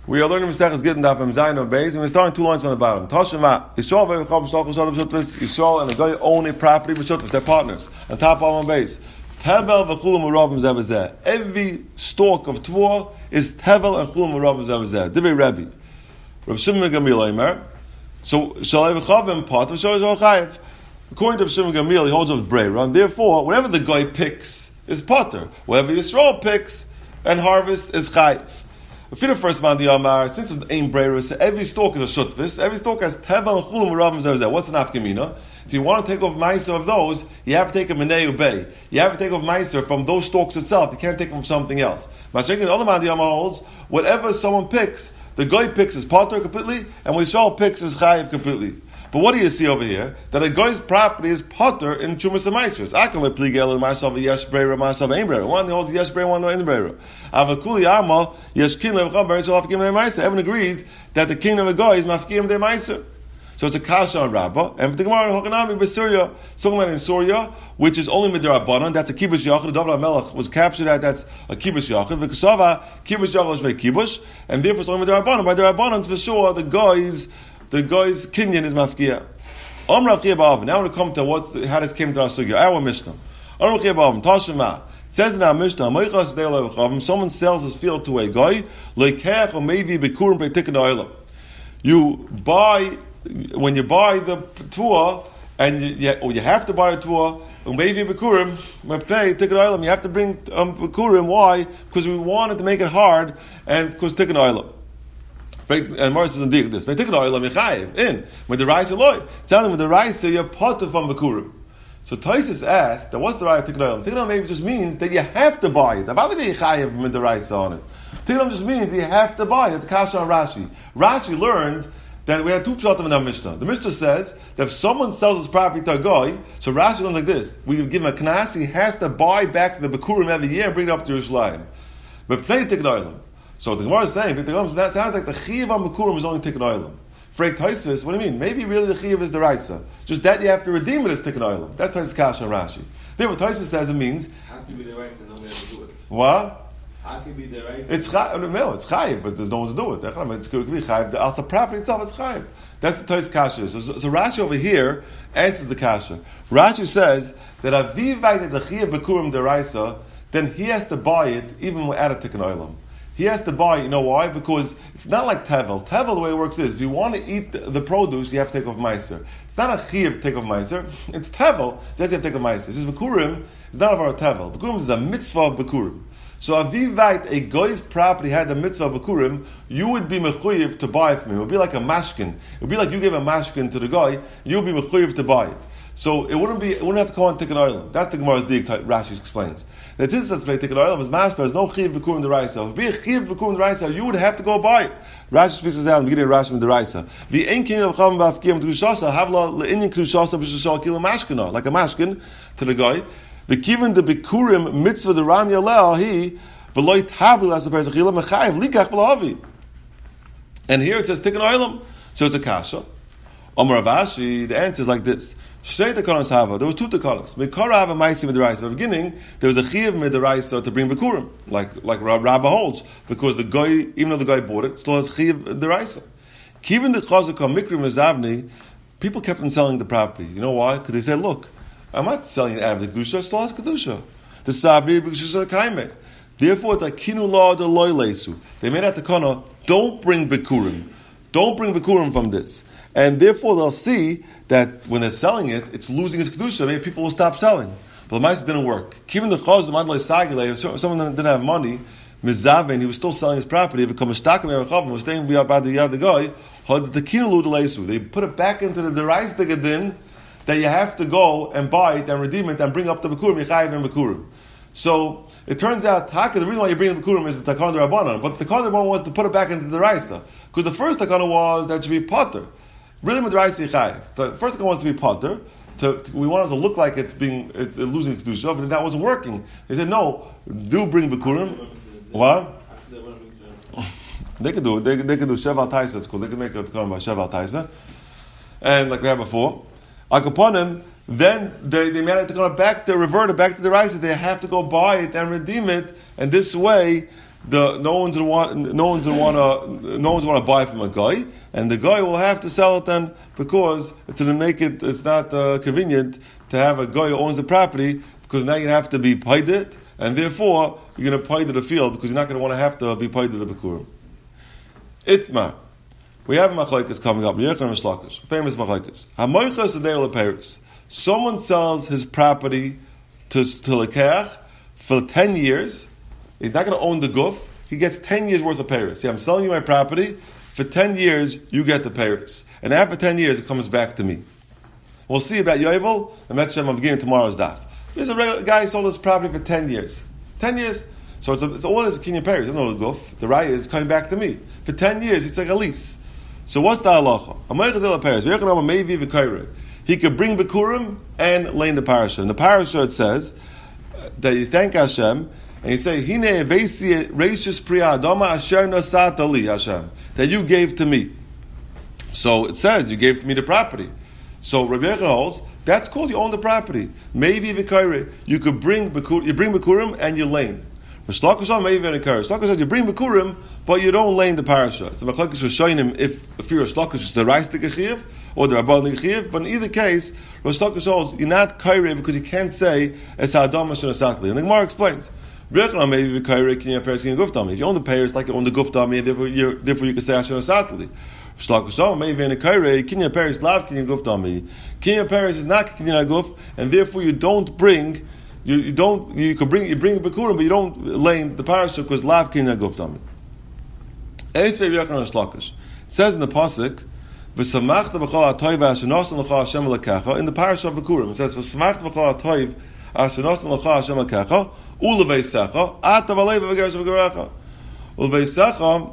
We are learning Masechus Gittin Daf Zayin of Beis, and we're starting 2 lines from the bottom. Tashema Yisrael and the guy own a property with Shutvis. They're partners. On top of Beis, Tevel v'chulam u'ravim zevazeh. Every stalk of Tvor is Tevel and chulam u'ravim zevazeh. Divrei Rebbe. Rav Shimon Gamliel Eimer. So Shalei v'chavim part v'shalei chayiv. According to Rav Shimon Gamliel, he holds with Breira, and therefore, whatever the guy picks is potter. Whatever Yisrael picks and harvest is chayiv. If you're the first man, the Yamar, since it's ain't Breira, so every stalk is a shutvis, every stalk has tevel and chulam u'ravim zevazeh. What's an afkamina? If you want to take off meiser of those, you have to take a menei ubei. You have to take off meiser from those stalks itself. You can't take them from something else. Mashiach, the other man, the Yamar holds, whatever someone picks, the guy picks is potter completely, and what Yisrael picks is chayiv completely. But what do you see over here? That a guy's property is potter in Chumas and Meisers. I can let pligel myself a yesh breira, myself a breira. One holds yesh breira, one holds breira. Avakuli ama yesh kin levcham breira shel afkim de meiser. Everyone agrees that the king of a guy is mafkim de meiser. So it's a kasha on Rabbah. And for the Gemara Hokanami b'Surya, talking about in Surya, which is only midrabanan. That's a kibush yachid. David HaMelech was captured at that's a kibush yachid. V'kasava kibush yachid is by kibush, and therefore it's only midrabanan. By midrabanan, for sure, the guy's kinyan is mafkia. Now we come to how this came to our sugya. Our Mishnah. Tashema. It says in our Mishnah, someone sells his field to a guy, you buy, when you buy the tuah, and you have to buy a tuah, you have to bring bikurim. Why? Because we wanted to make it hard, and because tikkun oilam. And Morris says indeed this. In with the rice loy. Telling with the rice, you're potter from Bikurim. So Taisus asked, that what's the right Tikkun Oilam? Tikkun Oilam maybe just means that you have to buy it. About the chayiv with the rice on it. Tikkun Oilam just means you have to buy it. It's kasha on Rashi. Rashi learned that we had two pshatim in our Mishnah. The Mishnah says that if someone sells his property to a guy, so Rashi learns like this: we give him a knas, he has to buy back the Bikurim every year and bring it up to Yerushalayim. But play Tikkun Oilam. So the Gemara is saying, that sounds like the Chiyav on Mekurim is only Tikkun Oilam. Freik Taisus, what do you mean? Maybe really the Chiyav is the Raisa. Just that you have to redeem it as Tikkun Oilam. That's Taisus Kasha and Rashi. Then what Taisus says it means... How can be the Raisa and nobody has to do it? What? How can be the Raisa? It's Chayiv, but there's no one to do it. It's going to be Chayiv. The property itself is Chayiv. That's the Taisus Kasha. So Rashi over here answers the Kasha. Rashi says that Avivite is a Chiyav Bekurim the Raisa, then he has to buy it even without a Tikkun Oilam. He has to buy, you know why? Because it's not like Tevel. Tevel, the way it works is, if you want to eat the produce, you have to take off Meiser. It's not a Chiyav to take off Meiser. It's Tevel, that's you have to take off Meiser. It says Bekurim is not of our Tevel. Bekurim is a mitzvah of Bekurim. So Avivite, a guy's property had the mitzvah of Bekurim, you would be mechuyev to buy it from him. It would be like a mashkin. It would be like you gave a mashkin to the guy, you would be mechuyev to buy it. So it wouldn't have to call on Tikkun Oilam. That's the Gemara's dig. Rashi explains. That is that's Tikkun Oilam is mashper. There's no chiv b'kurim deraisa. If be a chiv b'kurim deraisa, you would have to go buy it. Rashi speaks this out in the beginning of Rashi in deraisa. The ein king of cham b'afkim t'kushasa havla le'inyin t'kushasa b'shashal kilo mashkina, like a mashkin to the guy. The kivin the b'kurim mitzvah the ram yaleh he v'loy tavil as the person chila mechayev likach v'lahavi. And here it says Tikkun Oilam, so it's a kasha. Omar Avashi, the answer is like this. There was two takanas. Mikara have a ma'isi midaraisa. At the beginning, there was a chiyav midaraisa to bring bikurim, like Rabbah holds, because the guy, even though the guy bought it, still has chiyav midaraisa. Even the chazaka mikrim mezavni, people kept on selling the property. You know why? Because they said, "Look, I'm not selling it out of the kedusha; it still has kedusha. The sabri b'kedusha kaime. Therefore, the kinu law the loy leisu. They made out the kana. Don't bring bikurim. Don't bring bikurim from this." And therefore they'll see that when they're selling it, it's losing its kedusha. Maybe people will stop selling. But the ma'aseh didn't work. Even the chaz, the mandalay sagile, if someone didn't have money, mizaven, he was still selling his property. If it comes shtakim yavachavim, was staying by the other guy. They put it back into the derais degadin that you have to go and buy it and redeem it and bring up the bikurim yichayev and bikurim. So it turns out the reason why you bring the bikurim is the takan rabbanan, but the takan rabbanan was to put it back into the deraisa because the first takan was that it should be potter. Really, Madraisa Yichayev. The first thing wants to be potter. We want it to look like it's losing its kedusha, but that wasn't working. They said, no, do bring bikurim. What? They could do it. They could do sheval taisa. It's cool. They could make it come by sheval taisa, and like we had before, akaponim. Then they made it to go back. They reverted back to the rice. They have to go buy it and redeem it, and this way no one's gonna want to buy from a guy, and the guy will have to sell it then because it's not convenient to have a guy who owns the property, because now you have to be paid it, and therefore you're going to pay to the field because you're not going to want to have to be paid to the bikurim. Itmar. We have a machlokes coming up. Famous machlokes. Hamoichas adei leperis. Someone sells his property to lekeach for 10 years. He's not going to own the guf. He gets 10 years worth of peris. See, I'm selling you my property. For 10 years, you get the peris. And after 10 years, it comes back to me. We'll see about Yovel. The Metzhem, I'm beginning tomorrow's daf. There's a regular guy who sold his property for 10 years. 10 years. So it's all is a kinyan peris. There's no guf. The raya is coming back to me. For 10 years, it's like a lease. So what's the halacha? He could bring bikurim and lay in the parasha. In the parasha it says that you thank Hashem and you say, Hine reishis priya adama asher nasata li Hashem, that you gave to me. So it says you gave to me the property. So Rabbi Yechon holds that's called you own the property. Maybe v'kaire, you could bring bikurim and you lane. Shlaka said you bring bikurim, but you don't lay in the parasha. It's a machlokes rishonim if you're a shlaka, it's the rice the gechiv or the rabban the gechiv. But in either case, Shlaka holds you're not kaire because you can't say es ha'adam asher nasatli. And the Gemara explains. If you own the payers like you own the guftami, and therefore you can say asher nasatli. Shlaka maybe in a kaire kinyan payers lav kinyan guftami. Kinyan payers is not kinyan guf, and therefore you don't bring. You bring bikurim, but you don't lay in the parasha because lav kinyan guftami. It says in the pasuk, "V'samachta b'chol ha'toiv ha'shenosan l'cha Hashem l'kecha." In the parasha of bikurim, it says, "V'samachta b'chol ha'toiv ha'shenosan l'cha Hashem l'kecha u'leveisecha ata v'leiv v'geresh v'gerecha." U'leveisecha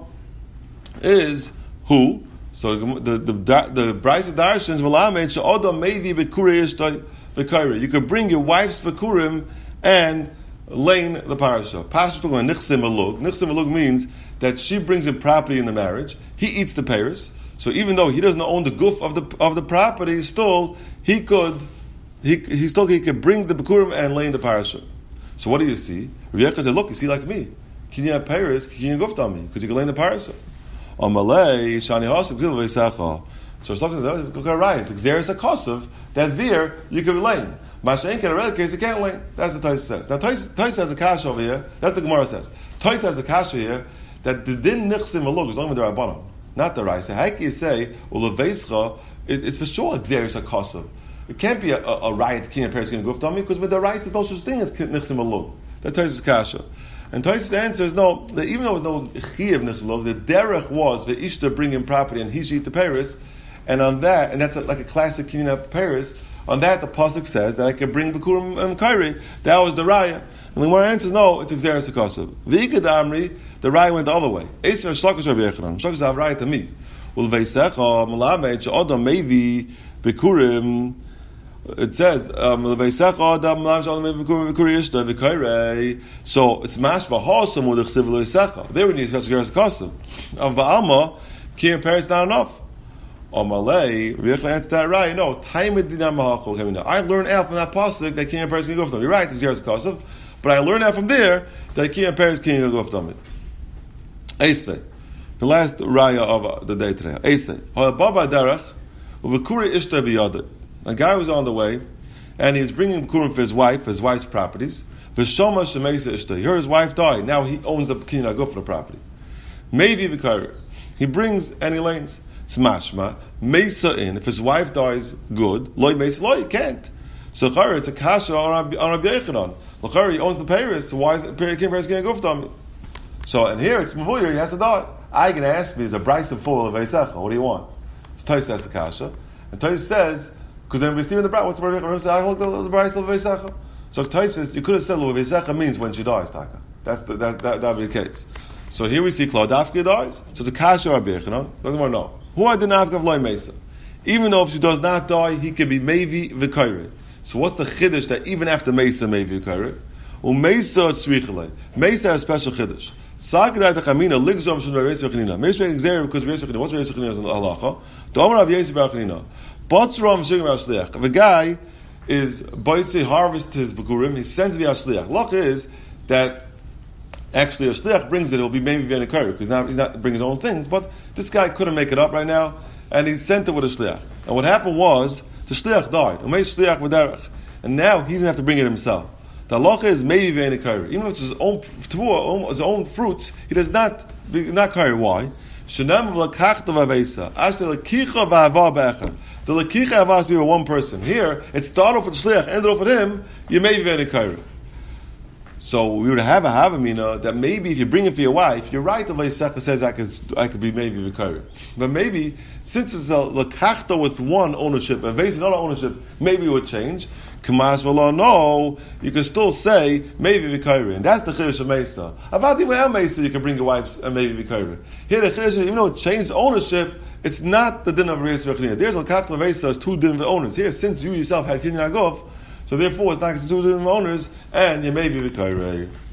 is who? So the Brisa Darshans v'lamed she'odam mevi b'kurei ishtay v'kairei. You could bring your wife's bikurim and lane the parasha. Parasha talking about nichsim elug. Nichsim elug means that she brings in property in the marriage. He eats the payers. So even though he doesn't own the guf of the property, still he could bring the bikurim and lay in the parasha. So what do you see? Rabbi Yechon said, look, you see like me. Kinyan payers, kinyan guf dami, because you can lay in the parasha. On Malay, shani hasik zil v'yisacha. So it's talking about it's Xeris HaKosav, that there you can lay. Masha'en in a regular case you can't lay. That's what Tais says. Now Tais has a kasha over here. That's the Gemara says. Tais has a kasha here that the din nichsim v'lug is only with the Rabbanon, not the Raisa. How can you say uleveischa? It's for sure Xeris HaKosav. It can't be a riot kinyan peres kinyan guf dami because with the rights there's no such thing as nichsim v'lug. That's Tais' kasha. And Tais' answer is no. That even though there was no chiyav nichsim v'lug, the derech was the ishta bring in property and he should eat the peres. And on that, and that's like a classic kinyan peres. On that, the pasuk says that I can bring bikurim and kairi. That was the raya. And the Gemara answers, no, it's Xeris HaKosav. V'ikad amri, the raya went the other way. Eisver shlakish Rabbi Yechon. Shlakish have raya to me. Ulveisecha malamed she'odam mevi bikurim. It says ulveisecha adam malamed she'odam mevi bikurim v'kuri ishta v'kairei. So it's mashva hosam udechsiv ulveisecha. There we need Xeris HaKosav. V'alma kinyan peres not enough. Malay, Rabbi Yechon answered that right. No, I learned out from that pasuk that kinyan peres can go for them. You're right, it's Xeris HaKosav, but I learned out from there that kinyan peres can go for them. Eisvei, the last raya of the day today. Eisvei, ha'ababa derech uvekuri ishta biyadid. A guy was on the way, and he was bringing bikurim for his wife's properties. V'shoma shemeisa ishta. He heard his wife died. Now he owns the kinyan go for the property. Maybe v'kair. He brings and he lanes. Smashma mesa in. If his wife dies, good. Loy mesa loy, you can't. So chayr, it's a kasha on Rabbi Yechonon. L'chayr, he owns the payers. So why is the kinyan peres going to go for me? So and here it's mavuyer. He has to die. I can ask me, is a brisa full of veisecha? What do you want? So Tais has the kasha, and Tais says because then we're stealing the brisa. What's the Rabbi Yechonon say? I hold the brisa of veisecha. So Tais says you could have said veisecha means when she dies. Taka. That would be the case. So here we see Claudafka dies. So it's a kasha Rabbi Yechonon. Doesn't want to know. Who had the nafka of loy mesa? Even though if she does not die, he can be mevi v'kairei. So what's the chiddush that even after mesa mevi v'kairei? Mesa tzrichalei. Mesa has special chiddush. Sagdai techamina ligzom shun Rabbi Yosef Chanina. Mesa being exer because Rabbi Yosef Chanina. What's Rabbi Yosef Chanina's halacha? Domer Rabbi Yosef Chanina. Batzram shigim ashliach. If a guy is boitzi harvest his bikurim, he sends me ashliach. Loch is that actually a shliach brings it, it will be maybe V'en Kaira, because now he's not bringing his own things, but this guy couldn't make it up right now, and he sent it with a shliach. And what happened was, the shliach died, and now he's going to have to bring it himself. The halacha is maybe V'en Kaira. Even if it's his own tvuah, his own fruits, he does not Kaira. Why? Shenam v'lakachta v'avesa, ashte lakicha v'ava be'echad. The lakicha has to be with one person. Here, it started off with shliach, ended off with him, you may be V'en Kaira. So we would have a havamina that maybe if you bring it for your wife, you're right. The Vaysecha says I could be maybe v'kaira, but maybe since it's a lakachta with one ownership, a vase another ownership, maybe it would change. Kamas v'lo, no, you can still say maybe v'kaira, and that's the chiddush of Mesa. Avadi ve'el Mesa, you can bring your wife and maybe v'kaira. Here the chiddush, even though it changed ownership, it's not the din of Reis v'chniyah. There's a lakachta v'vesa, it's two din of owners. Here, since you yourself had kinyan agov, so therefore, it's not two different owners, and you may be v'kairei.